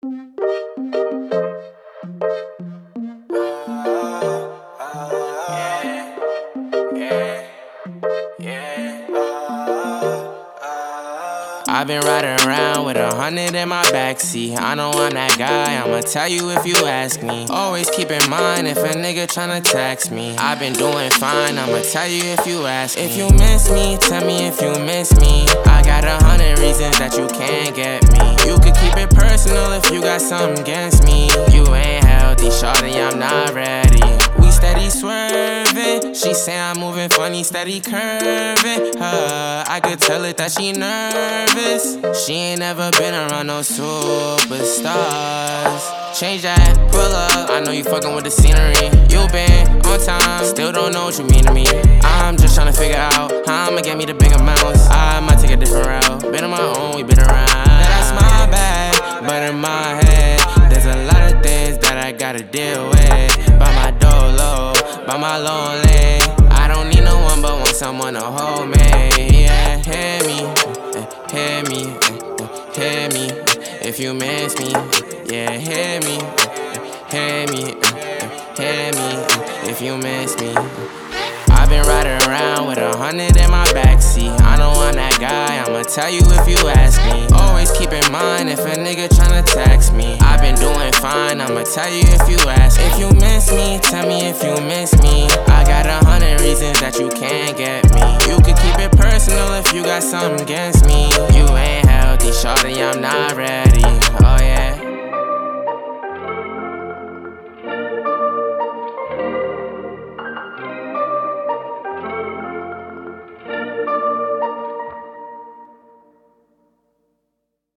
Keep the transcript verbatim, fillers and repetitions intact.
I've been riding around with a hundred in my backseat. I know I'm that guy, I'ma tell you if you ask me. Always keep in mind if a nigga tryna tax me. I've been doing fine, I'ma tell you if you ask me. If you miss me, tell me if you miss me. I got a hundred reasons that you can't get me. You could keep it personal if you got something against me. You ain't healthy, shawty, I'm not ready. We steady swerving, she say I'm moving funny, steady curving. Her, I could tell it that she nervous. She ain't never been around no superstars. Change that, pull up, I know you fucking with the scenery. You been on time, still don't know what you mean to me. I'm just tryna figure out how I'ma get me the big amounts. I might take a different route, been on my own, we been around. That's my bad, but in my head there's a lot of things that I gotta deal with. By my dolo, by my lonely. I don't need no one but want someone to hold me. Yeah, hear me, hear me, hear me. If you miss me, yeah, hear me, hear me, hear me. If you miss me. I've been riding around with a hundred in my backseat. I know I'm that guy, I'ma tell you if you ask me. Always keep in mind if a nigga tryna tax me. I've been doing fine, I'ma tell you if you ask. If you miss me, tell me if you miss me. I got a hundred reasons that you can't get me. You could keep it personal if you got something against me. You ain't healthy, shawty, I'm not ready.